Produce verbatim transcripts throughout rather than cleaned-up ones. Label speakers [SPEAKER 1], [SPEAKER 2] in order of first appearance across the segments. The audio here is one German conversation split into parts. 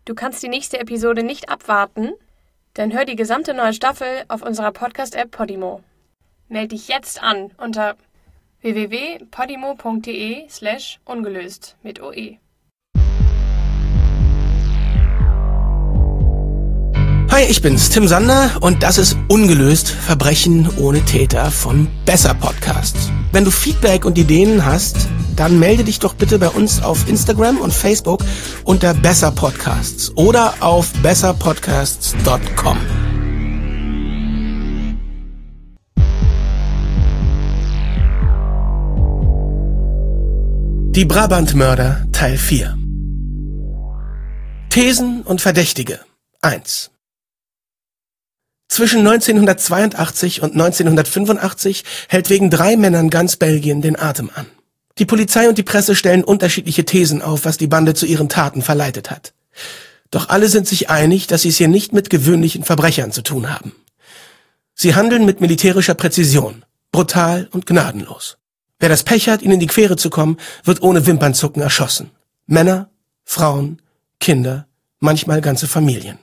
[SPEAKER 1] Du kannst die nächste Episode nicht abwarten? Dann hör die gesamte neue Staffel auf unserer Podcast-App Podimo. Meld dich jetzt an unter w w w punkt podimo punkt de slash ungelöst mit O E.
[SPEAKER 2] Hi, ich bin's, Tim Sander, und das ist Ungelöst, Verbrechen ohne Täter von Besser Podcasts. Wenn du Feedback und Ideen hast, dann melde dich doch bitte bei uns auf Instagram und Facebook unter Besser Podcasts oder auf besser podcasts punkt com. Die Brabant-Mörder Teil vier. Thesen und Verdächtige eins. Zwischen neunzehnhundertzweiundachtzig und neunzehnhundertfünfundachtzig hält wegen drei Männern ganz Belgien den Atem an. Die Polizei und die Presse stellen unterschiedliche Thesen auf, was die Bande zu ihren Taten verleitet hat. Doch alle sind sich einig, dass sie es hier nicht mit gewöhnlichen Verbrechern zu tun haben. Sie handeln mit militärischer Präzision, brutal und gnadenlos. Wer das Pech hat, ihnen in die Quere zu kommen, wird ohne Wimpernzucken erschossen. Männer, Frauen, Kinder, manchmal ganze Familien.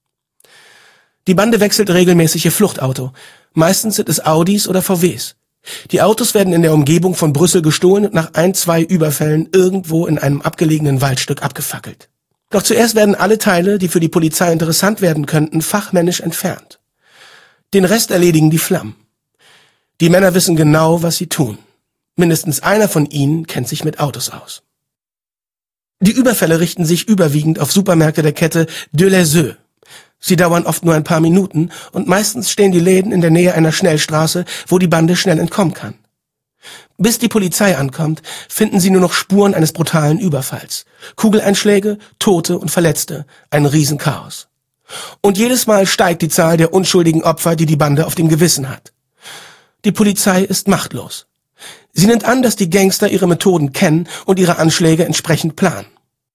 [SPEAKER 2] Die Bande wechselt regelmäßig ihr Fluchtauto. Meistens sind es Audis oder V Ws. Die Autos werden in der Umgebung von Brüssel gestohlen und nach ein, zwei Überfällen irgendwo in einem abgelegenen Waldstück abgefackelt. Doch zuerst werden alle Teile, die für die Polizei interessant werden könnten, fachmännisch entfernt. Den Rest erledigen die Flammen. Die Männer wissen genau, was sie tun. Mindestens einer von ihnen kennt sich mit Autos aus. Die Überfälle richten sich überwiegend auf Supermärkte der Kette Delhaize. Sie dauern oft nur ein paar Minuten und meistens stehen die Läden in der Nähe einer Schnellstraße, wo die Bande schnell entkommen kann. Bis die Polizei ankommt, finden sie nur noch Spuren eines brutalen Überfalls. Kugeleinschläge, Tote und Verletzte, ein Riesenchaos. Und jedes Mal steigt die Zahl der unschuldigen Opfer, die die Bande auf dem Gewissen hat. Die Polizei ist machtlos. Sie nimmt an, dass die Gangster ihre Methoden kennen und ihre Anschläge entsprechend planen.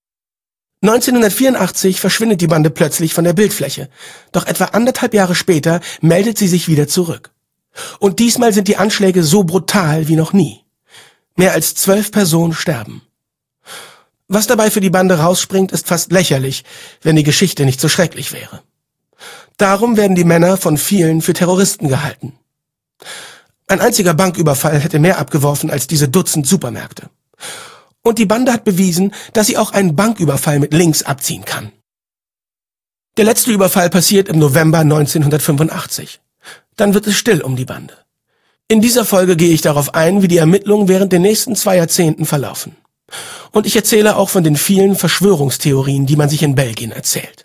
[SPEAKER 2] neunzehnhundertvierundachtzig verschwindet die Bande plötzlich von der Bildfläche, doch etwa anderthalb Jahre später meldet sie sich wieder zurück. Und diesmal sind die Anschläge so brutal wie noch nie. Mehr als zwölf Personen sterben. Was dabei für die Bande rausspringt, ist fast lächerlich, wenn die Geschichte nicht so schrecklich wäre. Darum werden die Männer von vielen für Terroristen gehalten. Ein einziger Banküberfall hätte mehr abgeworfen als diese Dutzend Supermärkte. Und die Bande hat bewiesen, dass sie auch einen Banküberfall mit links abziehen kann. Der letzte Überfall passiert im November neunzehnhundertfünfundachtzig. Dann wird es still um die Bande. In dieser Folge gehe ich darauf ein, wie die Ermittlungen während der nächsten zwei Jahrzehnten verlaufen. Und ich erzähle auch von den vielen Verschwörungstheorien, die man sich in Belgien erzählt.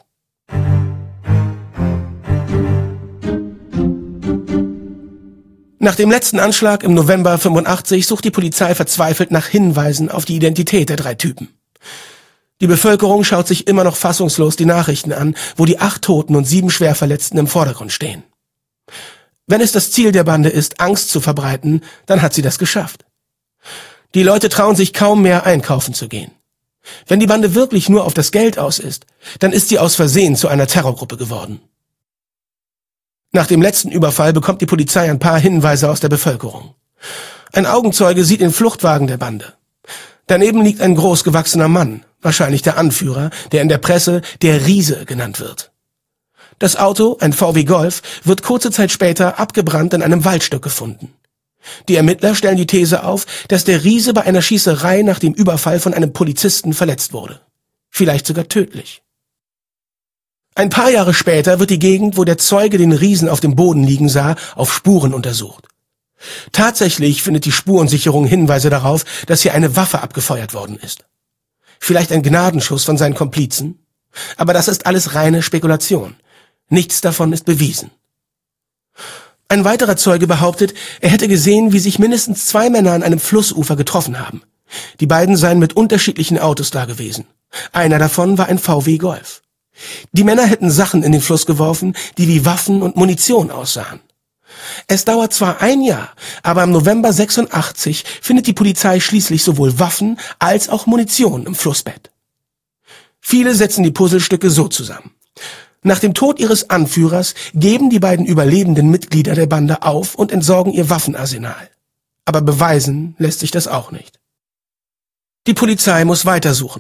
[SPEAKER 2] Nach dem letzten Anschlag im November fünfundachtzig sucht die Polizei verzweifelt nach Hinweisen auf die Identität der drei Typen. Die Bevölkerung schaut sich immer noch fassungslos die Nachrichten an, wo die acht Toten und sieben Schwerverletzten im Vordergrund stehen. Wenn es das Ziel der Bande ist, Angst zu verbreiten, dann hat sie das geschafft. Die Leute trauen sich kaum mehr, einkaufen zu gehen. Wenn die Bande wirklich nur auf das Geld aus ist, dann ist sie aus Versehen zu einer Terrorgruppe geworden. Nach dem letzten Überfall bekommt die Polizei ein paar Hinweise aus der Bevölkerung. Ein Augenzeuge sieht den Fluchtwagen der Bande. Daneben liegt ein großgewachsener Mann, wahrscheinlich der Anführer, der in der Presse der Riese genannt wird. Das Auto, ein V W Golf, wird kurze Zeit später abgebrannt in einem Waldstück gefunden. Die Ermittler stellen die These auf, dass der Riese bei einer Schießerei nach dem Überfall von einem Polizisten verletzt wurde. Vielleicht sogar tödlich. Ein paar Jahre später wird die Gegend, wo der Zeuge den Riesen auf dem Boden liegen sah, auf Spuren untersucht. Tatsächlich findet die Spurensicherung Hinweise darauf, dass hier eine Waffe abgefeuert worden ist. Vielleicht ein Gnadenschuss von seinen Komplizen? Aber das ist alles reine Spekulation. Nichts davon ist bewiesen. Ein weiterer Zeuge behauptet, er hätte gesehen, wie sich mindestens zwei Männer an einem Flussufer getroffen haben. Die beiden seien mit unterschiedlichen Autos da gewesen. Einer davon war ein V W Golf. Die Männer hätten Sachen in den Fluss geworfen, die wie Waffen und Munition aussahen. Es dauert zwar ein Jahr, aber im November sechsundachtzig findet die Polizei schließlich sowohl Waffen als auch Munition im Flussbett. Viele setzen die Puzzlestücke so zusammen. Nach dem Tod ihres Anführers geben die beiden überlebenden Mitglieder der Bande auf und entsorgen ihr Waffenarsenal. Aber beweisen lässt sich das auch nicht. Die Polizei muss weitersuchen.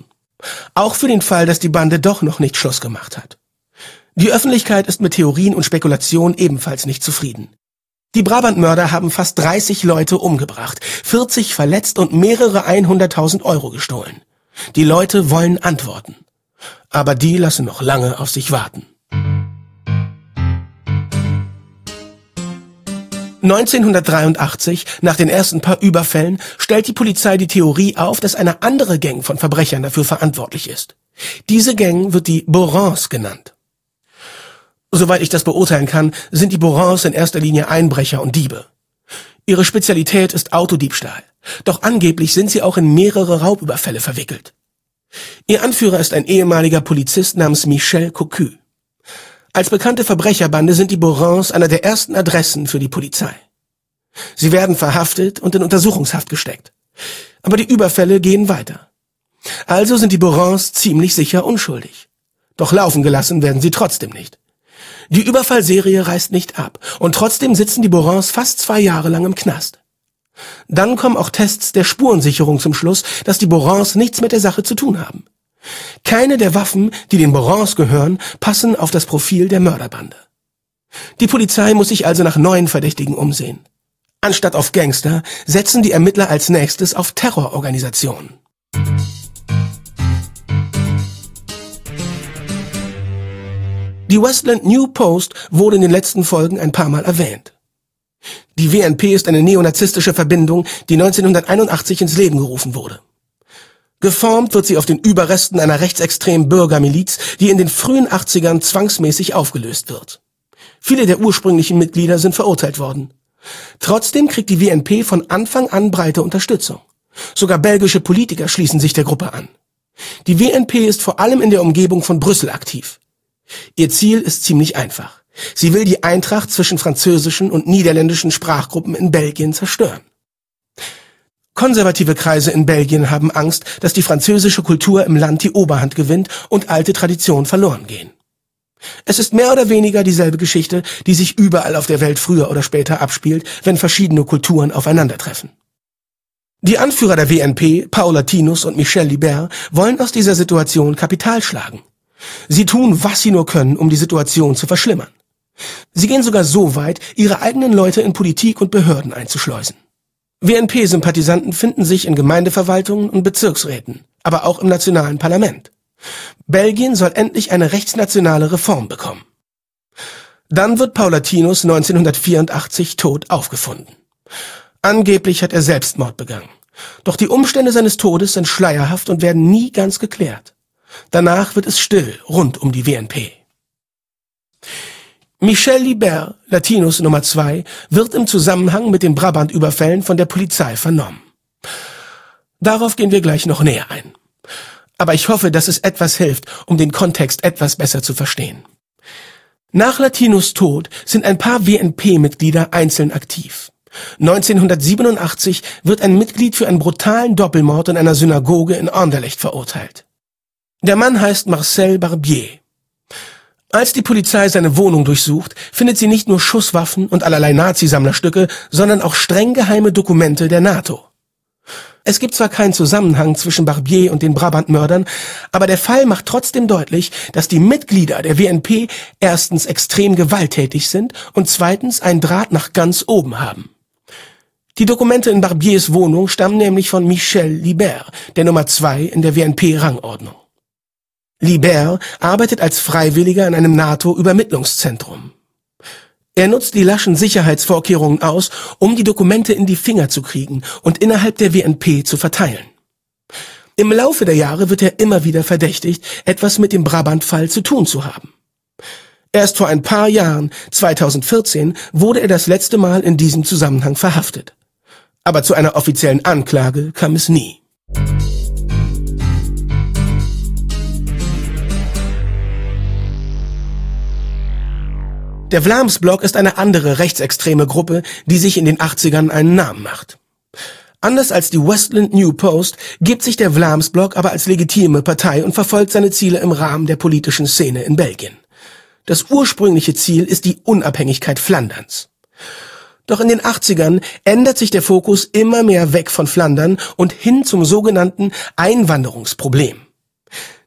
[SPEAKER 2] Auch für den Fall, dass die Bande doch noch nicht Schluss gemacht hat. Die Öffentlichkeit ist mit Theorien und Spekulationen ebenfalls nicht zufrieden. Die Brabant-Mörder haben fast dreißig Leute umgebracht, vierzig verletzt und mehrere hunderttausend Euro gestohlen. Die Leute wollen Antworten. Aber die lassen noch lange auf sich warten. neunzehnhundertdreiundachtzig, nach den ersten paar Überfällen, stellt die Polizei die Theorie auf, dass eine andere Gang von Verbrechern dafür verantwortlich ist. Diese Gang wird die Borans genannt. Soweit ich das beurteilen kann, sind die Borans in erster Linie Einbrecher und Diebe. Ihre Spezialität ist Autodiebstahl. Doch angeblich sind sie auch in mehrere Raubüberfälle verwickelt. Ihr Anführer ist ein ehemaliger Polizist namens Michel Cocu. Als bekannte Verbrecherbande sind die Borans einer der ersten Adressen für die Polizei. Sie werden verhaftet und in Untersuchungshaft gesteckt. Aber die Überfälle gehen weiter. Also sind die Borans ziemlich sicher unschuldig. Doch laufen gelassen werden sie trotzdem nicht. Die Überfallserie reißt nicht ab und trotzdem sitzen die Borans fast zwei Jahre lang im Knast. Dann kommen auch Tests der Spurensicherung zum Schluss, dass die Borans nichts mit der Sache zu tun haben. Keine der Waffen, die den Borans gehören, passen auf das Profil der Mörderbande. Die Polizei muss sich also nach neuen Verdächtigen umsehen. Anstatt auf Gangster setzen die Ermittler als nächstes auf Terrororganisationen. Die Westland New Post wurde in den letzten Folgen ein paar Mal erwähnt. Die W N P ist eine neonazistische Verbindung, die neunzehnhunderteinundachtzig ins Leben gerufen wurde. Geformt wird sie auf den Überresten einer rechtsextremen Bürgermiliz, die in den frühen achtzigern zwangsmäßig aufgelöst wird. Viele der ursprünglichen Mitglieder sind verurteilt worden. Trotzdem kriegt die W N P von Anfang an breite Unterstützung. Sogar belgische Politiker schließen sich der Gruppe an. Die W N P ist vor allem in der Umgebung von Brüssel aktiv. Ihr Ziel ist ziemlich einfach. Sie will die Eintracht zwischen französischen und niederländischen Sprachgruppen in Belgien zerstören. Konservative Kreise in Belgien haben Angst, dass die französische Kultur im Land die Oberhand gewinnt und alte Traditionen verloren gehen. Es ist mehr oder weniger dieselbe Geschichte, die sich überall auf der Welt früher oder später abspielt, wenn verschiedene Kulturen aufeinandertreffen. Die Anführer der W N P, Paul Latinus und Michel Libert, wollen aus dieser Situation Kapital schlagen. Sie tun, was sie nur können, um die Situation zu verschlimmern. Sie gehen sogar so weit, ihre eigenen Leute in Politik und Behörden einzuschleusen. W N P-Sympathisanten finden sich in Gemeindeverwaltungen und Bezirksräten, aber auch im nationalen Parlament. Belgien soll endlich eine rechtsnationale Reform bekommen. Dann wird Paul Latinus neunzehnhundertvierundachtzig tot aufgefunden. Angeblich hat er Selbstmord begangen. Doch die Umstände seines Todes sind schleierhaft und werden nie ganz geklärt. Danach wird es still rund um die W N P. Michel Libert, Latinus Nummer zwei, wird im Zusammenhang mit den Brabant-Überfällen von der Polizei vernommen. Darauf gehen wir gleich noch näher ein. Aber ich hoffe, dass es etwas hilft, um den Kontext etwas besser zu verstehen. Nach Latinus' Tod sind ein paar W N P-Mitglieder einzeln aktiv. neunzehnhundertsiebenundachtzig wird ein Mitglied für einen brutalen Doppelmord in einer Synagoge in Anderlecht verurteilt. Der Mann heißt Marcel Barbier. Als die Polizei seine Wohnung durchsucht, findet sie nicht nur Schusswaffen und allerlei Nazi-Sammlerstücke, sondern auch streng geheime Dokumente der NATO. Es gibt zwar keinen Zusammenhang zwischen Barbier und den Brabant-Mördern, aber der Fall macht trotzdem deutlich, dass die Mitglieder der W N P erstens extrem gewalttätig sind und zweitens einen Draht nach ganz oben haben. Die Dokumente in Barbiers Wohnung stammen nämlich von Michel Libert, der Nummer zwei in der W N P-Rangordnung. Libert arbeitet als Freiwilliger in einem NATO-Übermittlungszentrum. Er nutzt die laschen Sicherheitsvorkehrungen aus, um die Dokumente in die Finger zu kriegen und innerhalb der W N P zu verteilen. Im Laufe der Jahre wird er immer wieder verdächtigt, etwas mit dem Brabant-Fall zu tun zu haben. Erst vor ein paar Jahren, zweitausendvierzehn, wurde er das letzte Mal in diesem Zusammenhang verhaftet. Aber zu einer offiziellen Anklage kam es nie. Der Vlaams-Blok ist eine andere rechtsextreme Gruppe, die sich in den achtzigern einen Namen macht. Anders als die Westland New Post gibt sich der Vlaams-Blok aber als legitime Partei und verfolgt seine Ziele im Rahmen der politischen Szene in Belgien. Das ursprüngliche Ziel ist die Unabhängigkeit Flanderns. Doch in den achtzigern ändert sich der Fokus immer mehr weg von Flandern und hin zum sogenannten Einwanderungsproblem.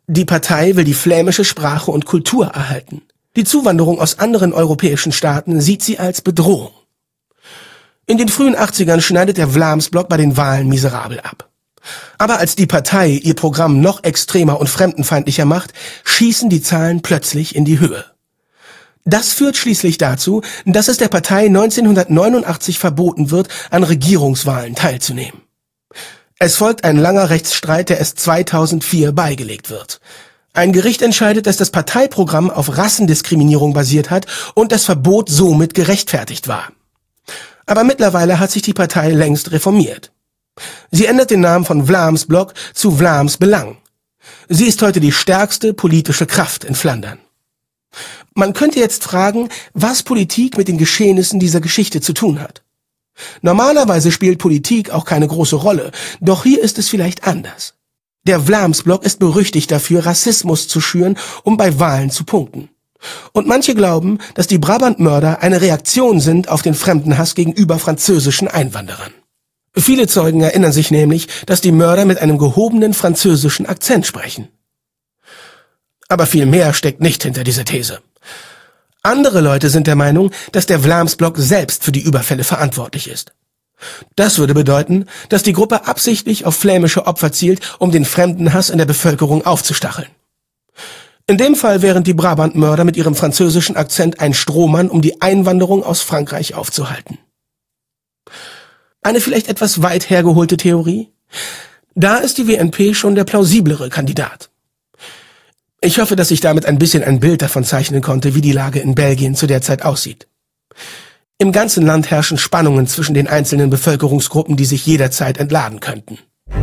[SPEAKER 2] Die Partei will die flämische Sprache und Kultur erhalten. Die Zuwanderung aus anderen europäischen Staaten sieht sie als Bedrohung. In den frühen achtzigern schneidet der Vlaamsblok bei den Wahlen miserabel ab. Aber als die Partei ihr Programm noch extremer und fremdenfeindlicher macht, schießen die Zahlen plötzlich in die Höhe. Das führt schließlich dazu, dass es der Partei neunzehnhundertneunundachtzig verboten wird, an Regierungswahlen teilzunehmen. Es folgt ein langer Rechtsstreit, der erst zweitausendvier beigelegt wird. Ein Gericht entscheidet, dass das Parteiprogramm auf Rassendiskriminierung basiert hat und das Verbot somit gerechtfertigt war. Aber mittlerweile hat sich die Partei längst reformiert. Sie ändert den Namen von Vlaamsblok zu Vlaams Belang. Sie ist heute die stärkste politische Kraft in Flandern. Man könnte jetzt fragen, was Politik mit den Geschehnissen dieser Geschichte zu tun hat. Normalerweise spielt Politik auch keine große Rolle, doch hier ist es vielleicht anders. Der Vlaamsblok ist berüchtigt dafür, Rassismus zu schüren, um bei Wahlen zu punkten. Und manche glauben, dass die Brabantmörder eine Reaktion sind auf den Fremdenhass gegenüber französischen Einwanderern. Viele Zeugen erinnern sich nämlich, dass die Mörder mit einem gehobenen französischen Akzent sprechen. Aber viel mehr steckt nicht hinter dieser These. Andere Leute sind der Meinung, dass der Vlaamsblok selbst für die Überfälle verantwortlich ist. Das würde bedeuten, dass die Gruppe absichtlich auf flämische Opfer zielt, um den Fremdenhass in der Bevölkerung aufzustacheln. In dem Fall wären die Brabantmörder mit ihrem französischen Akzent ein Strohmann, um die Einwanderung aus Frankreich aufzuhalten. Eine vielleicht etwas weit hergeholte Theorie? Da ist die W N P schon der plausiblere Kandidat. Ich hoffe, dass ich damit ein bisschen ein Bild davon zeichnen konnte, wie die Lage in Belgien zu der Zeit aussieht. Im ganzen Land herrschen Spannungen zwischen den einzelnen Bevölkerungsgruppen, die sich jederzeit entladen könnten.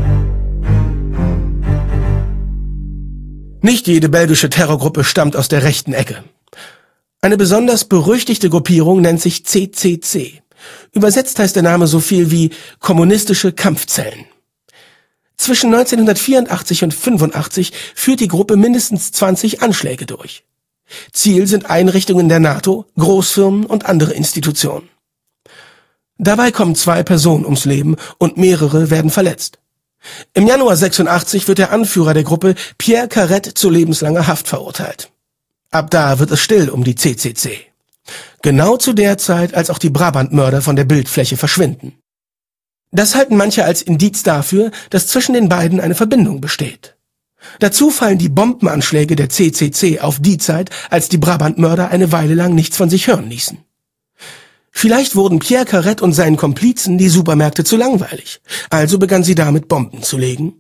[SPEAKER 2] Nicht jede belgische Terrorgruppe stammt aus der rechten Ecke. Eine besonders berüchtigte Gruppierung nennt sich C C C. Übersetzt heißt der Name so viel wie kommunistische Kampfzellen. Zwischen neunzehnhundertvierundachtzig und fünfundachtzig führt die Gruppe mindestens zwanzig Anschläge durch. Ziel sind Einrichtungen der NATO, Großfirmen und andere Institutionen. Dabei kommen zwei Personen ums Leben und mehrere werden verletzt. Im Januar sechsundachtzig wird der Anführer der Gruppe, Pierre Carret, zu lebenslanger Haft verurteilt. Ab da wird es still um die C C C. Genau zu der Zeit, als auch die Brabantmörder von der Bildfläche verschwinden. Das halten manche als Indiz dafür, dass zwischen den beiden eine Verbindung besteht. Dazu fallen die Bombenanschläge der C C C auf die Zeit, als die Brabantmörder eine Weile lang nichts von sich hören ließen. Vielleicht wurden Pierre Carret und seinen Komplizen die Supermärkte zu langweilig, also begannen sie damit, Bomben zu legen.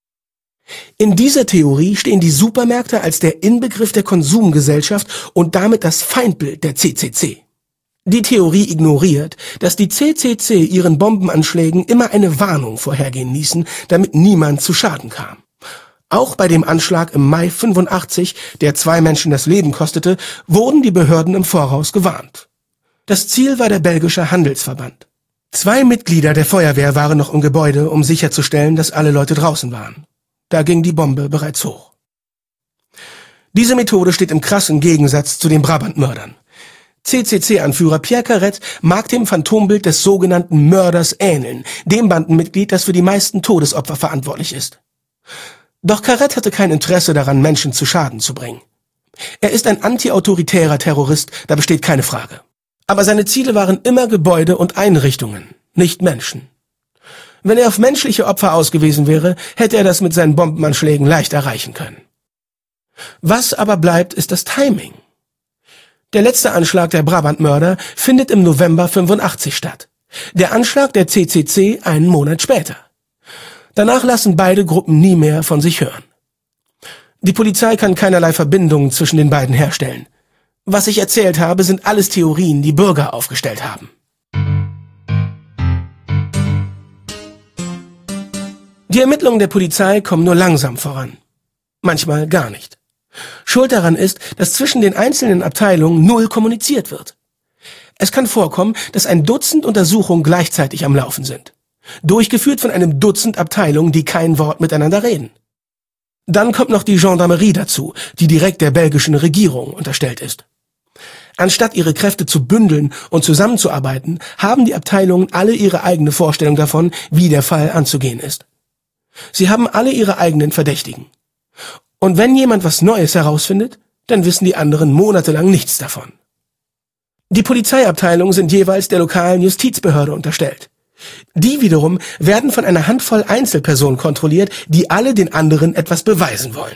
[SPEAKER 2] In dieser Theorie stehen die Supermärkte als der Inbegriff der Konsumgesellschaft und damit das Feindbild der C C C. Die Theorie ignoriert, dass die C C C ihren Bombenanschlägen immer eine Warnung vorhergehen ließen, damit niemand zu Schaden kam. Auch bei dem Anschlag im Mai fünfundachtzig, der zwei Menschen das Leben kostete, wurden die Behörden im Voraus gewarnt. Das Ziel war der belgische Handelsverband. Zwei Mitglieder der Feuerwehr waren noch im Gebäude, um sicherzustellen, dass alle Leute draußen waren. Da ging die Bombe bereits hoch. Diese Methode steht im krassen Gegensatz zu den Brabantmördern. C C C-Anführer Pierre Carret mag dem Phantombild des sogenannten Mörders ähneln, dem Bandenmitglied, das für die meisten Todesopfer verantwortlich ist. Doch Carret hatte kein Interesse daran, Menschen zu Schaden zu bringen. Er ist ein antiautoritärer Terrorist, da besteht keine Frage. Aber seine Ziele waren immer Gebäude und Einrichtungen, nicht Menschen. Wenn er auf menschliche Opfer ausgewiesen wäre, hätte er das mit seinen Bombenanschlägen leicht erreichen können. Was aber bleibt, ist das Timing. Der letzte Anschlag der Brabantmörder findet im November fünfundachtzig statt. Der Anschlag der C C C einen Monat später. Danach lassen beide Gruppen nie mehr von sich hören. Die Polizei kann keinerlei Verbindungen zwischen den beiden herstellen. Was ich erzählt habe, sind alles Theorien, die Bürger aufgestellt haben. Die Ermittlungen der Polizei kommen nur langsam voran. Manchmal gar nicht. Schuld daran ist, dass zwischen den einzelnen Abteilungen null kommuniziert wird. Es kann vorkommen, dass ein Dutzend Untersuchungen gleichzeitig am Laufen sind. Durchgeführt von einem Dutzend Abteilungen, die kein Wort miteinander reden. Dann kommt noch die Gendarmerie dazu, die direkt der belgischen Regierung unterstellt ist. Anstatt ihre Kräfte zu bündeln und zusammenzuarbeiten, haben die Abteilungen alle ihre eigene Vorstellung davon, wie der Fall anzugehen ist. Sie haben alle ihre eigenen Verdächtigen. Und wenn jemand was Neues herausfindet, dann wissen die anderen monatelang nichts davon. Die Polizeiabteilungen sind jeweils der lokalen Justizbehörde unterstellt. Die wiederum werden von einer Handvoll Einzelpersonen kontrolliert, die alle den anderen etwas beweisen wollen.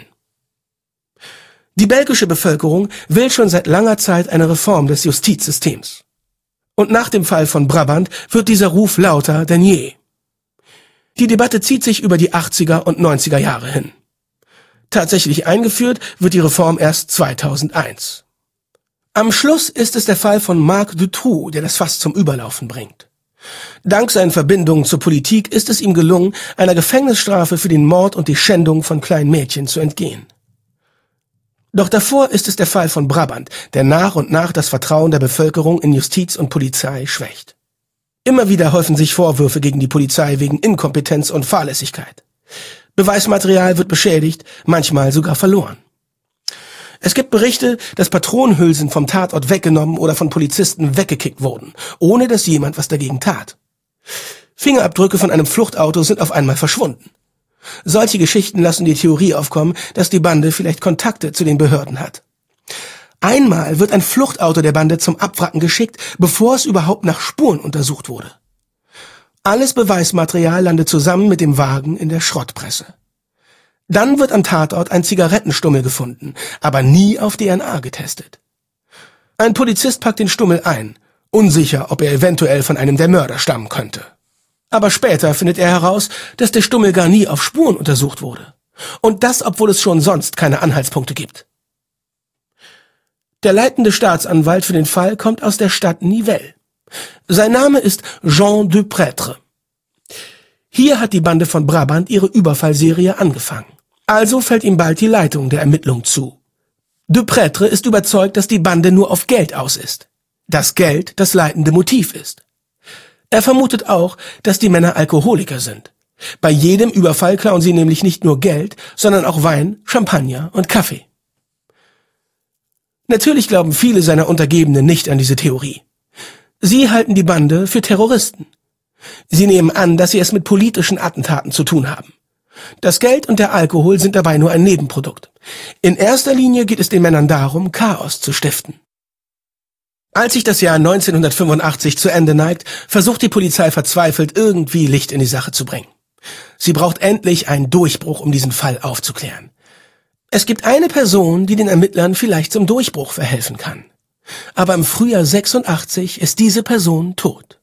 [SPEAKER 2] Die belgische Bevölkerung will schon seit langer Zeit eine Reform des Justizsystems. Und nach dem Fall von Brabant wird dieser Ruf lauter denn je. Die Debatte zieht sich über die achtziger und neunziger Jahre hin. Tatsächlich eingeführt wird die Reform erst zweitausendeins. Am Schluss ist es der Fall von Marc Dutroux, der das Fass zum Überlaufen bringt. Dank seinen Verbindungen zur Politik ist es ihm gelungen, einer Gefängnisstrafe für den Mord und die Schändung von kleinen Mädchen zu entgehen. Doch davor ist es der Fall von Brabant, der nach und nach das Vertrauen der Bevölkerung in Justiz und Polizei schwächt. Immer wieder häufen sich Vorwürfe gegen die Polizei wegen Inkompetenz und Fahrlässigkeit. Beweismaterial wird beschädigt, manchmal sogar verloren. Es gibt Berichte, dass Patronenhülsen vom Tatort weggenommen oder von Polizisten weggekickt wurden, ohne dass jemand was dagegen tat. Fingerabdrücke von einem Fluchtauto sind auf einmal verschwunden. Solche Geschichten lassen die Theorie aufkommen, dass die Bande vielleicht Kontakte zu den Behörden hat. Einmal wird ein Fluchtauto der Bande zum Abwracken geschickt, bevor es überhaupt nach Spuren untersucht wurde. Alles Beweismaterial landet zusammen mit dem Wagen in der Schrottpresse. Dann wird am Tatort ein Zigarettenstummel gefunden, aber nie auf D N A getestet. Ein Polizist packt den Stummel ein, unsicher, ob er eventuell von einem der Mörder stammen könnte. Aber später findet er heraus, dass der Stummel gar nie auf Spuren untersucht wurde. Und das, obwohl es schon sonst keine Anhaltspunkte gibt. Der leitende Staatsanwalt für den Fall kommt aus der Stadt Nivelles. Sein Name ist Jean Duprêtre. Hier hat die Bande von Brabant ihre Überfallserie angefangen. Also fällt ihm bald die Leitung der Ermittlung zu. Duprêtre ist überzeugt, dass die Bande nur auf Geld aus ist. Dass Geld das leitende Motiv ist. Er vermutet auch, dass die Männer Alkoholiker sind. Bei jedem Überfall klauen sie nämlich nicht nur Geld, sondern auch Wein, Champagner und Kaffee. Natürlich glauben viele seiner Untergebenen nicht an diese Theorie. Sie halten die Bande für Terroristen. Sie nehmen an, dass sie es mit politischen Attentaten zu tun haben. Das Geld und der Alkohol sind dabei nur ein Nebenprodukt. In erster Linie geht es den Männern darum, Chaos zu stiften. Als sich das Jahr neunzehnhundertfünfundachtzig zu Ende neigt, versucht die Polizei verzweifelt, irgendwie Licht in die Sache zu bringen. Sie braucht endlich einen Durchbruch, um diesen Fall aufzuklären. Es gibt eine Person, die den Ermittlern vielleicht zum Durchbruch verhelfen kann. Aber im Frühjahr sechsundachtzig ist diese Person tot.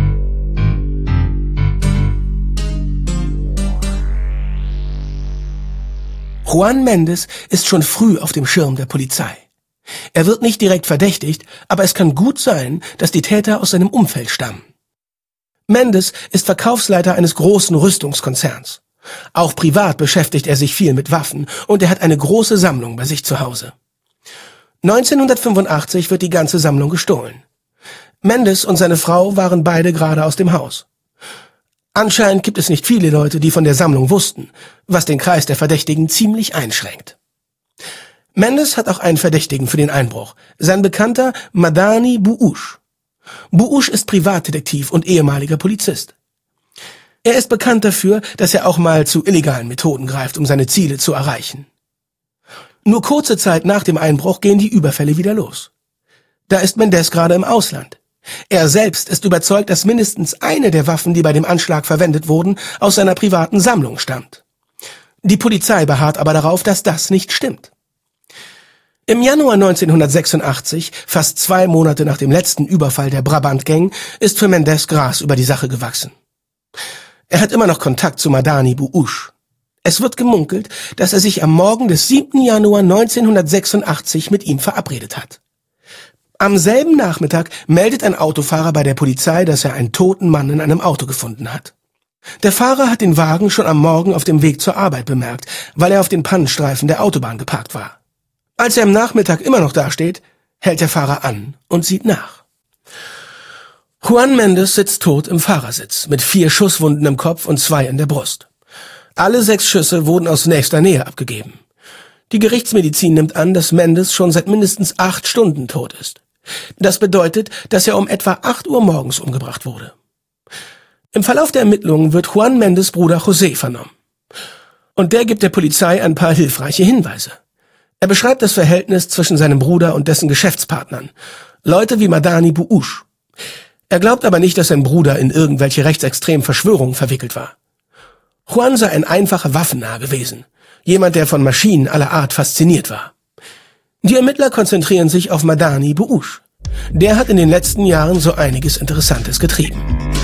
[SPEAKER 2] Juan Méndez ist schon früh auf dem Schirm der Polizei. Er wird nicht direkt verdächtigt, aber es kann gut sein, dass die Täter aus seinem Umfeld stammen. Méndez ist Verkaufsleiter eines großen Rüstungskonzerns. Auch privat beschäftigt er sich viel mit Waffen und er hat eine große Sammlung bei sich zu Hause. neunzehnhundertfünfundachtzig wird die ganze Sammlung gestohlen. Méndez und seine Frau waren beide gerade aus dem Haus. Anscheinend gibt es nicht viele Leute, die von der Sammlung wussten, was den Kreis der Verdächtigen ziemlich einschränkt. Méndez hat auch einen Verdächtigen für den Einbruch, sein Bekannter Madani Bououche. Bououche ist Privatdetektiv und ehemaliger Polizist. Er ist bekannt dafür, dass er auch mal zu illegalen Methoden greift, um seine Ziele zu erreichen. Nur kurze Zeit nach dem Einbruch gehen die Überfälle wieder los. Da ist Méndez gerade im Ausland. Er selbst ist überzeugt, dass mindestens eine der Waffen, die bei dem Anschlag verwendet wurden, aus seiner privaten Sammlung stammt. Die Polizei beharrt aber darauf, dass das nicht stimmt. Im Januar neunzehnhundertsechsundachtzig, fast zwei Monate nach dem letzten Überfall der Brabant-Gang, ist für Méndez Gras über die Sache gewachsen. Er hat immer noch Kontakt zu Madani Bououche. Es wird gemunkelt, dass er sich am Morgen des siebten Januar neunzehnhundertsechsundachtzig mit ihm verabredet hat. Am selben Nachmittag meldet ein Autofahrer bei der Polizei, dass er einen toten Mann in einem Auto gefunden hat. Der Fahrer hat den Wagen schon am Morgen auf dem Weg zur Arbeit bemerkt, weil er auf den Pannenstreifen der Autobahn geparkt war. Als er am Nachmittag immer noch dasteht, hält der Fahrer an und sieht nach. Juan Méndez sitzt tot im Fahrersitz, mit vier Schusswunden im Kopf und zwei in der Brust. Alle sechs Schüsse wurden aus nächster Nähe abgegeben. Die Gerichtsmedizin nimmt an, dass Méndez schon seit mindestens acht Stunden tot ist. Das bedeutet, dass er um etwa acht Uhr morgens umgebracht wurde. Im Verlauf der Ermittlungen wird Juan Méndez' Bruder José vernommen. Und der gibt der Polizei ein paar hilfreiche Hinweise. Er beschreibt das Verhältnis zwischen seinem Bruder und dessen Geschäftspartnern, Leute wie Madani Buush. Er glaubt aber nicht, dass sein Bruder in irgendwelche rechtsextremen Verschwörungen verwickelt war. Juan sei ein einfacher Waffennah gewesen, jemand, der von Maschinen aller Art fasziniert war. Die Ermittler konzentrieren sich auf Madani Buush. Der hat in den letzten Jahren so einiges Interessantes getrieben.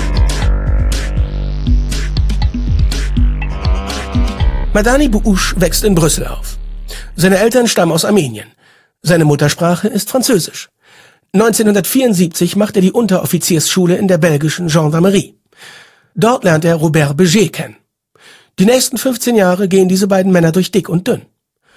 [SPEAKER 2] Madani Buush wächst in Brüssel auf. Seine Eltern stammen aus Armenien. Seine Muttersprache ist Französisch. neunzehnhundertvierundsiebzig macht er die Unteroffiziersschule in der belgischen Gendarmerie. Dort lernt er Robert Beget kennen. Die nächsten fünfzehn Jahre gehen diese beiden Männer durch dick und dünn.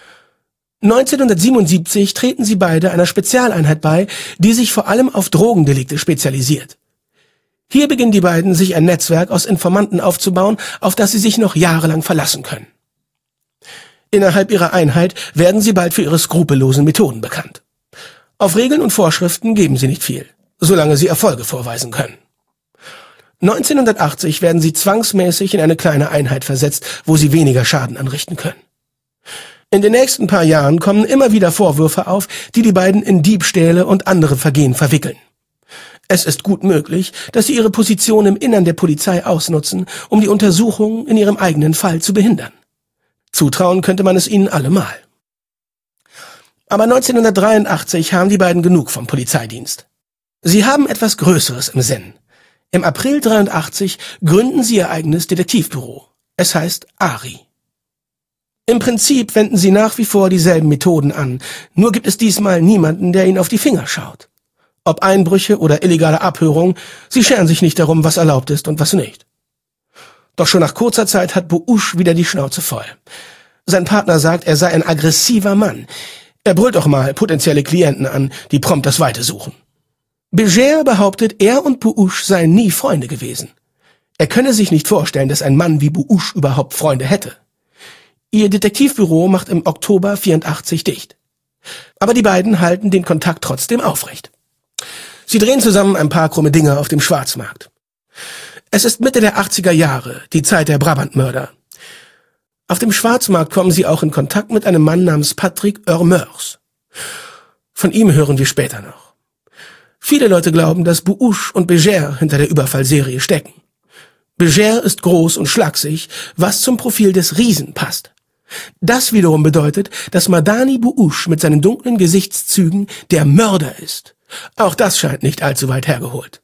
[SPEAKER 2] neunzehnhundertsiebenundsiebzig treten sie beide einer Spezialeinheit bei, die sich vor allem auf Drogendelikte spezialisiert. Hier beginnen die beiden, sich ein Netzwerk aus Informanten aufzubauen, auf das sie sich noch jahrelang verlassen können. Innerhalb ihrer Einheit werden sie bald für ihre skrupellosen Methoden bekannt. Auf Regeln und Vorschriften geben sie nicht viel, solange sie Erfolge vorweisen können. neunzehnhundertachtzig werden sie zwangsmäßig in eine kleine Einheit versetzt, wo sie weniger Schaden anrichten können. In den nächsten paar Jahren kommen immer wieder Vorwürfe auf, die die beiden in Diebstähle und andere Vergehen verwickeln. Es ist gut möglich, dass sie ihre Position im Innern der Polizei ausnutzen, um die Untersuchungen in ihrem eigenen Fall zu behindern. Zutrauen könnte man es ihnen allemal. Aber neunzehnhundertdreiundachtzig haben die beiden genug vom Polizeidienst. Sie haben etwas Größeres im Sinn. Im April dreiundachtzig gründen sie ihr eigenes Detektivbüro. Es heißt Ari. Im Prinzip wenden sie nach wie vor dieselben Methoden an, nur gibt es diesmal niemanden, der ihnen auf die Finger schaut. Ob Einbrüche oder illegale Abhörungen, sie scheren sich nicht darum, was erlaubt ist und was nicht. Doch schon nach kurzer Zeit hat Buush wieder die Schnauze voll. Sein Partner sagt, er sei ein aggressiver Mann. Er brüllt auch mal potenzielle Klienten an, die prompt das Weite suchen. Beget behauptet, er und Buush seien nie Freunde gewesen. Er könne sich nicht vorstellen, dass ein Mann wie Buush überhaupt Freunde hätte. Ihr Detektivbüro macht im Oktober vierundachtzig dicht. Aber die beiden halten den Kontakt trotzdem aufrecht. Sie drehen zusammen ein paar krumme Dinge auf dem Schwarzmarkt. Es ist Mitte der achtziger Jahre, die Zeit der Brabantmörder. Auf dem Schwarzmarkt kommen sie auch in Kontakt mit einem Mann namens Patrick Heurmeurs. Von ihm hören wir später noch. Viele Leute glauben, dass Buush und Beget hinter der Überfallserie stecken. Beget ist groß und schlaksig, was zum Profil des Riesen passt. Das wiederum bedeutet, dass Madani Buush mit seinen dunklen Gesichtszügen der Mörder ist. Auch das scheint nicht allzu weit hergeholt.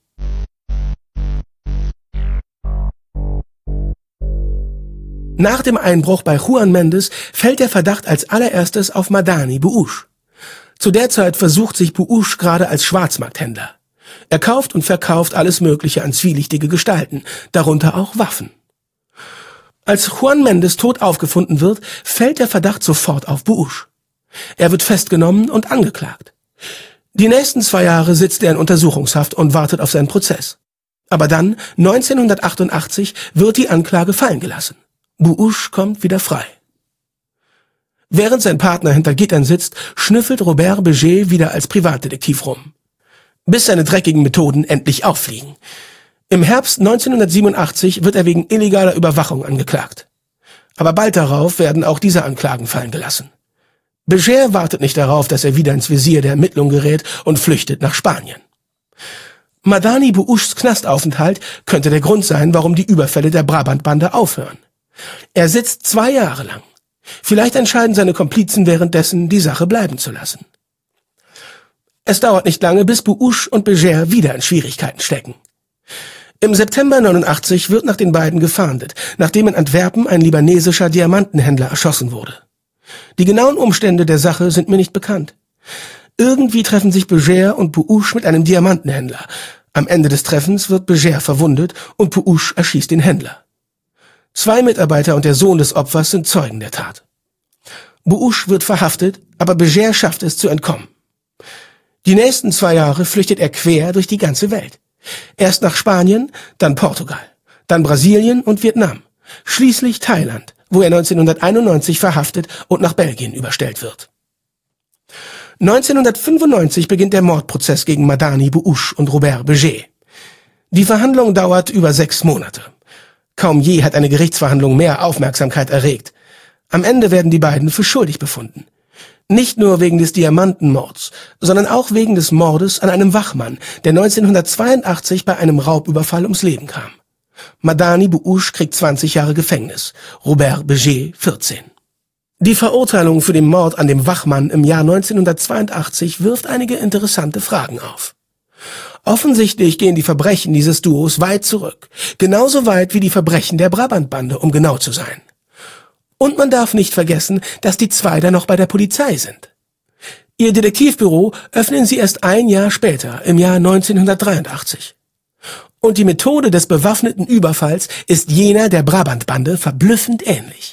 [SPEAKER 2] Nach dem Einbruch bei Juan Mendes fällt der Verdacht als allererstes auf Madani Buush. Zu der Zeit versucht sich Buush gerade als Schwarzmarkthändler. Er kauft und verkauft alles Mögliche an zwielichtige Gestalten, darunter auch Waffen. Als Juan Mendes tot aufgefunden wird, fällt der Verdacht sofort auf Buush. Er wird festgenommen und angeklagt. Die nächsten zwei Jahre sitzt er in Untersuchungshaft und wartet auf seinen Prozess. Aber dann, neunzehnhundertachtundachtzig, wird die Anklage fallen gelassen. Buush kommt wieder frei. Während sein Partner hinter Gittern sitzt, schnüffelt Robert Beget wieder als Privatdetektiv rum. Bis seine dreckigen Methoden endlich auffliegen. Im Herbst neunzehnhundertsiebenundachtzig wird er wegen illegaler Überwachung angeklagt. Aber bald darauf werden auch diese Anklagen fallen gelassen. Beget wartet nicht darauf, dass er wieder ins Visier der Ermittlung gerät und flüchtet nach Spanien. Madani Buushs Knastaufenthalt könnte der Grund sein, warum die Überfälle der Brabantbande aufhören. Er sitzt zwei Jahre lang. Vielleicht entscheiden seine Komplizen währenddessen, die Sache bleiben zu lassen. Es dauert nicht lange, bis Buush und Beget wieder in Schwierigkeiten stecken. Im September neunundachtzig wird nach den beiden gefahndet, nachdem in Antwerpen ein libanesischer Diamantenhändler erschossen wurde. Die genauen Umstände der Sache sind mir nicht bekannt. Irgendwie treffen sich Beget und Buush mit einem Diamantenhändler. Am Ende des Treffens wird Beget verwundet und Buush erschießt den Händler. Zwei Mitarbeiter und der Sohn des Opfers sind Zeugen der Tat. Buush wird verhaftet, aber Beget schafft es zu entkommen. Die nächsten zwei Jahre flüchtet er quer durch die ganze Welt. Erst nach Spanien, dann Portugal, dann Brasilien und Vietnam, schließlich Thailand, wo er neunzehnhunderteinundneunzig verhaftet und nach Belgien überstellt wird. neunzehnhundertfünfundneunzig beginnt der Mordprozess gegen Madani Buush und Robert Beget. Die Verhandlung dauert über sechs Monate. Kaum je hat eine Gerichtsverhandlung mehr Aufmerksamkeit erregt. Am Ende werden die beiden für schuldig befunden. Nicht nur wegen des Diamantenmords, sondern auch wegen des Mordes an einem Wachmann, der neunzehnhundertzweiundachtzig bei einem Raubüberfall ums Leben kam. Madani Bouhouch kriegt zwanzig Jahre Gefängnis, Robert Béger vierzehn. Die Verurteilung für den Mord an dem Wachmann im Jahr neunzehnhundertzweiundachtzig wirft einige interessante Fragen auf. Offensichtlich gehen die Verbrechen dieses Duos weit zurück, genauso weit wie die Verbrechen der Brabant-Bande, um genau zu sein. Und man darf nicht vergessen, dass die zwei da noch bei der Polizei sind. Ihr Detektivbüro öffnen sie erst ein Jahr später, im Jahr neunzehnhundertdreiundachtzig. Und die Methode des bewaffneten Überfalls ist jener der Brabant-Bande verblüffend ähnlich.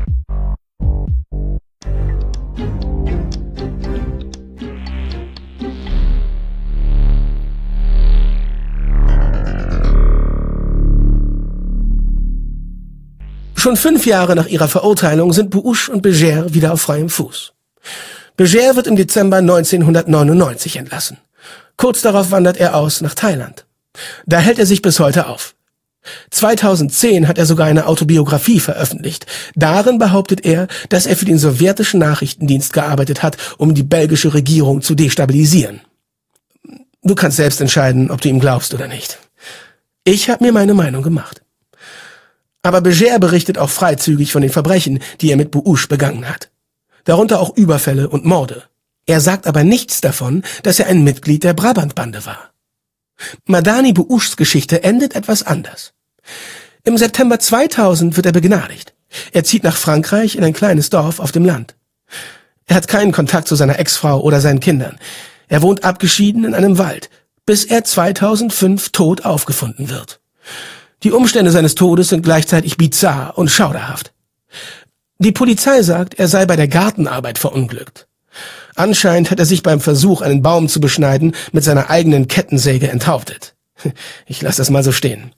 [SPEAKER 2] Schon fünf Jahre nach ihrer Verurteilung sind Bouhouch und Béger wieder auf freiem Fuß. Béger wird im Dezember neunzehnhundertneunundneunzig entlassen. Kurz darauf wandert er aus nach Thailand. Da hält er sich bis heute auf. zweitausendzehn hat er sogar eine Autobiografie veröffentlicht. Darin behauptet er, dass er für den sowjetischen Nachrichtendienst gearbeitet hat, um die belgische Regierung zu destabilisieren. Du kannst selbst entscheiden, ob du ihm glaubst oder nicht. Ich habe mir meine Meinung gemacht. Aber Béger berichtet auch freizügig von den Verbrechen, die er mit Bouhouch begangen hat. Darunter auch Überfälle und Morde. Er sagt aber nichts davon, dass er ein Mitglied der Brabant-Bande war. Madani Bouhouchs Geschichte endet etwas anders. Im September zweitausend wird er begnadigt. Er zieht nach Frankreich in ein kleines Dorf auf dem Land. Er hat keinen Kontakt zu seiner Ex-Frau oder seinen Kindern. Er wohnt abgeschieden in einem Wald, bis er zweitausendfünf tot aufgefunden wird. Die Umstände seines Todes sind gleichzeitig bizarr und schauderhaft. Die Polizei sagt, er sei bei der Gartenarbeit verunglückt. Anscheinend hat er sich beim Versuch, einen Baum zu beschneiden, mit seiner eigenen Kettensäge enthauptet. Ich lasse das mal so stehen.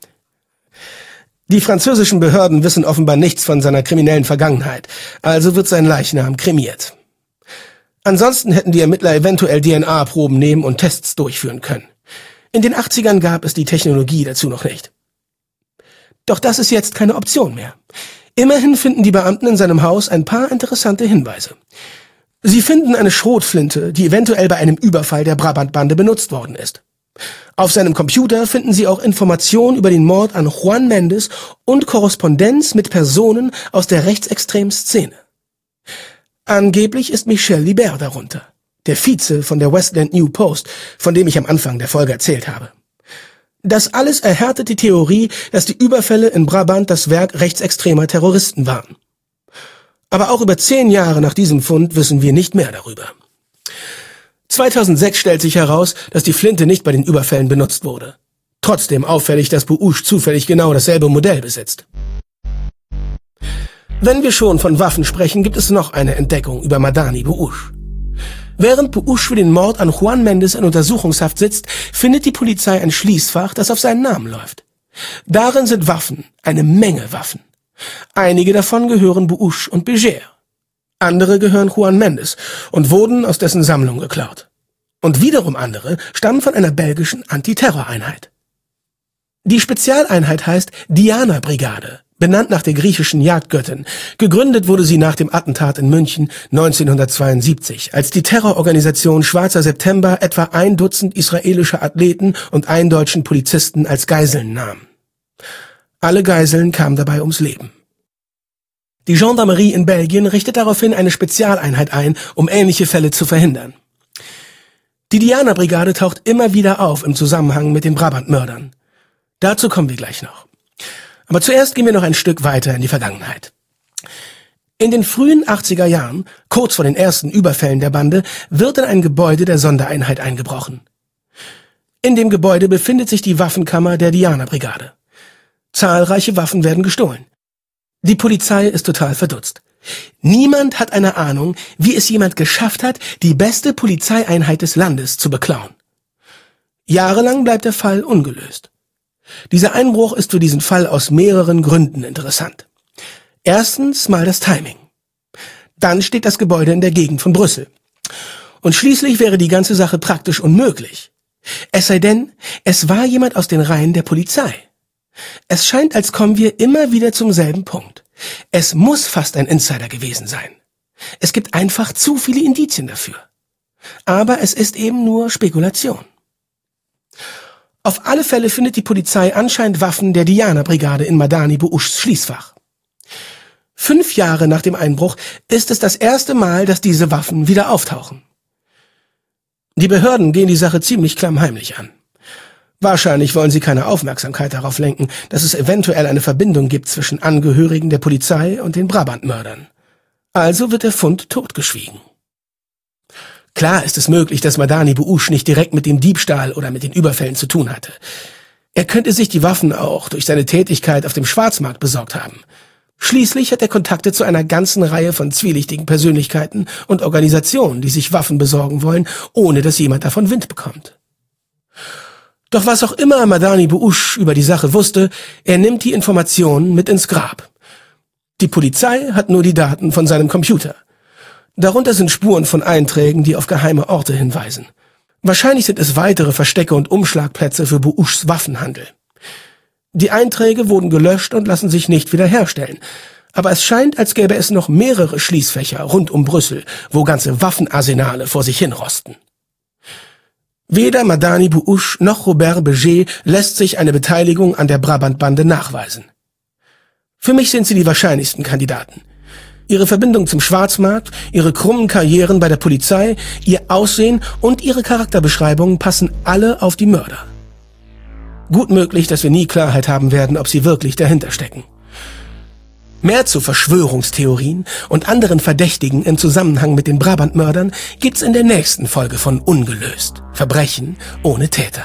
[SPEAKER 2] Die französischen Behörden wissen offenbar nichts von seiner kriminellen Vergangenheit, also wird sein Leichnam kremiert. Ansonsten hätten die Ermittler eventuell D N A-Proben nehmen und Tests durchführen können. In den achtzigern gab es die Technologie dazu noch nicht. Doch das ist jetzt keine Option mehr. Immerhin finden die Beamten in seinem Haus ein paar interessante Hinweise. Sie finden eine Schrotflinte, die eventuell bei einem Überfall der Brabant-Bande benutzt worden ist. Auf seinem Computer finden sie auch Informationen über den Mord an Juan Mendes und Korrespondenz mit Personen aus der rechtsextremen Szene. Angeblich ist Michel Libert darunter, der Vize von der Westland New Post, von dem ich am Anfang der Folge erzählt habe. Das alles erhärtet die Theorie, dass die Überfälle in Brabant das Werk rechtsextremer Terroristen waren. Aber auch über zehn Jahre nach diesem Fund wissen wir nicht mehr darüber. zweitausendsechs stellt sich heraus, dass die Flinte nicht bei den Überfällen benutzt wurde. Trotzdem auffällig, dass Bouhouch zufällig genau dasselbe Modell besitzt. Wenn wir schon von Waffen sprechen, gibt es noch eine Entdeckung über Madani Bouhouch. Während Bouhouch für den Mord an Juan Mendes in Untersuchungshaft sitzt, findet die Polizei ein Schließfach, das auf seinen Namen läuft. Darin sind Waffen, eine Menge Waffen. Einige davon gehören Bouhouch und Béger. Andere gehören Juan Mendes und wurden aus dessen Sammlung geklaut. Und wiederum andere stammen von einer belgischen Antiterroreinheit. Die Spezialeinheit heißt Diana-Brigade, benannt nach der griechischen Jagdgöttin. Gegründet wurde sie nach dem Attentat in München neunzehnhundertzweiundsiebzig, als die Terrororganisation Schwarzer September etwa ein Dutzend israelische Athleten und einen deutschen Polizisten als Geiseln nahm. Alle Geiseln kamen dabei ums Leben. Die Gendarmerie in Belgien richtet daraufhin eine Spezialeinheit ein, um ähnliche Fälle zu verhindern. Die Diana-Brigade taucht immer wieder auf im Zusammenhang mit den Brabant-Mördern. Dazu kommen wir gleich noch. Aber zuerst gehen wir noch ein Stück weiter in die Vergangenheit. In den frühen achtziger Jahren, kurz vor den ersten Überfällen der Bande, wird in ein Gebäude der Sondereinheit eingebrochen. In dem Gebäude befindet sich die Waffenkammer der Diana-Brigade. Zahlreiche Waffen werden gestohlen. Die Polizei ist total verdutzt. Niemand hat eine Ahnung, wie es jemand geschafft hat, die beste Polizeieinheit des Landes zu beklauen. Jahrelang bleibt der Fall ungelöst. Dieser Einbruch ist für diesen Fall aus mehreren Gründen interessant. Erstens mal das Timing. Dann steht das Gebäude in der Gegend von Brüssel. Und schließlich wäre die ganze Sache praktisch unmöglich. Es sei denn, es war jemand aus den Reihen der Polizei. Es scheint, als kommen wir immer wieder zum selben Punkt. Es muss fast ein Insider gewesen sein. Es gibt einfach zu viele Indizien dafür. Aber es ist eben nur Spekulation. Auf alle Fälle findet die Polizei anscheinend Waffen der Diana-Brigade in Madani Boushs Schließfach. Fünf Jahre nach dem Einbruch ist es das erste Mal, dass diese Waffen wieder auftauchen. Die Behörden gehen die Sache ziemlich klammheimlich an. Wahrscheinlich wollen sie keine Aufmerksamkeit darauf lenken, dass es eventuell eine Verbindung gibt zwischen Angehörigen der Polizei und den Brabant-Mördern. Also wird der Fund totgeschwiegen. Klar ist es möglich, dass Madani Boush nicht direkt mit dem Diebstahl oder mit den Überfällen zu tun hatte. Er könnte sich die Waffen auch durch seine Tätigkeit auf dem Schwarzmarkt besorgt haben. Schließlich hat er Kontakte zu einer ganzen Reihe von zwielichtigen Persönlichkeiten und Organisationen, die sich Waffen besorgen wollen, ohne dass jemand davon Wind bekommt. Doch was auch immer Madani Boush über die Sache wusste, er nimmt die Informationen mit ins Grab. Die Polizei hat nur die Daten von seinem Computer. Darunter sind Spuren von Einträgen, die auf geheime Orte hinweisen. Wahrscheinlich sind es weitere Verstecke und Umschlagplätze für Boushs Waffenhandel. Die Einträge wurden gelöscht und lassen sich nicht wiederherstellen. Aber es scheint, als gäbe es noch mehrere Schließfächer rund um Brüssel, wo ganze Waffenarsenale vor sich hinrosten. Weder Madani Boush noch Robert Béger lässt sich eine Beteiligung an der Brabant-Bande nachweisen. Für mich sind sie die wahrscheinlichsten Kandidaten. Ihre Verbindung zum Schwarzmarkt, ihre krummen Karrieren bei der Polizei, ihr Aussehen und ihre Charakterbeschreibungen passen alle auf die Mörder. Gut möglich, dass wir nie Klarheit haben werden, ob sie wirklich dahinter stecken. Mehr zu Verschwörungstheorien und anderen Verdächtigen im Zusammenhang mit den Brabant-Mördern gibt's in der nächsten Folge von Ungelöst. Verbrechen ohne Täter.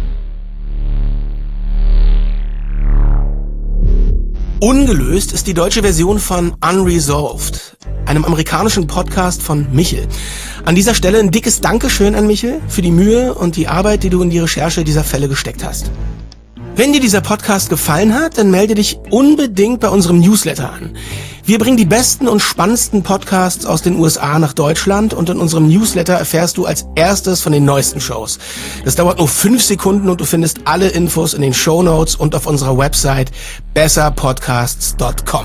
[SPEAKER 2] Ungelöst ist die deutsche Version von Unresolved, einem amerikanischen Podcast von Michel. An dieser Stelle ein dickes Dankeschön an Michel für die Mühe und die Arbeit, die du in die Recherche dieser Fälle gesteckt hast. Wenn dir dieser Podcast gefallen hat, dann melde dich unbedingt bei unserem Newsletter an. Wir bringen die besten und spannendsten Podcasts aus den U S A nach Deutschland und in unserem Newsletter erfährst du als erstes von den neuesten Shows. Das dauert nur fünf Sekunden und du findest alle Infos in den Shownotes und auf unserer Website besser podcasts punkt com.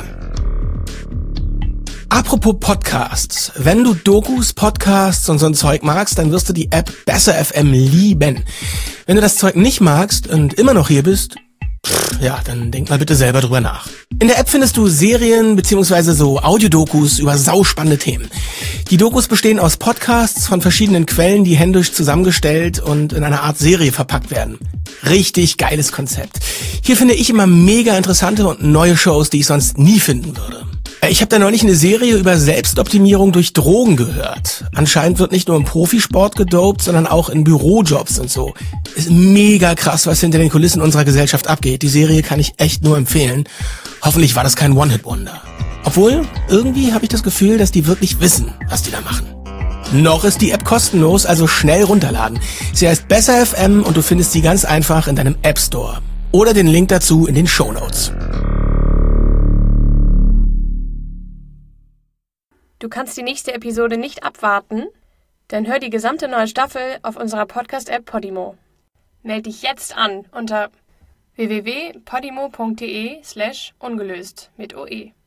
[SPEAKER 2] Apropos Podcasts, wenn du Dokus, Podcasts und so ein Zeug magst, dann wirst du die App Besser F M lieben. Wenn du das Zeug nicht magst und immer noch hier bist, pff, ja, dann denk mal bitte selber drüber nach. In der App findest du Serien bzw. so Audiodokus über sauspannende Themen. Die Dokus bestehen aus Podcasts von verschiedenen Quellen, die händisch zusammengestellt und in einer Art Serie verpackt werden. Richtig geiles Konzept. Hier finde ich immer mega interessante und neue Shows, die ich sonst nie finden würde. Ich habe da neulich eine Serie über Selbstoptimierung durch Drogen gehört. Anscheinend wird nicht nur im Profisport gedopt, sondern auch in Bürojobs und so. Ist mega krass, was hinter den Kulissen unserer Gesellschaft abgeht. Die Serie kann ich echt nur empfehlen. Hoffentlich war das kein One-Hit-Wonder. Obwohl, irgendwie habe ich das Gefühl, dass die wirklich wissen, was die da machen. Noch ist die App kostenlos, also schnell runterladen. Sie heißt Besser F M und du findest sie ganz einfach in deinem App Store. Oder den Link dazu in den Shownotes.
[SPEAKER 1] Du kannst die nächste Episode nicht abwarten? Dann hör die gesamte neue Staffel auf unserer Podcast-App Podimo. Meld dich jetzt an unter w w w punkt podimo punkt de slash ungelöst mit O E.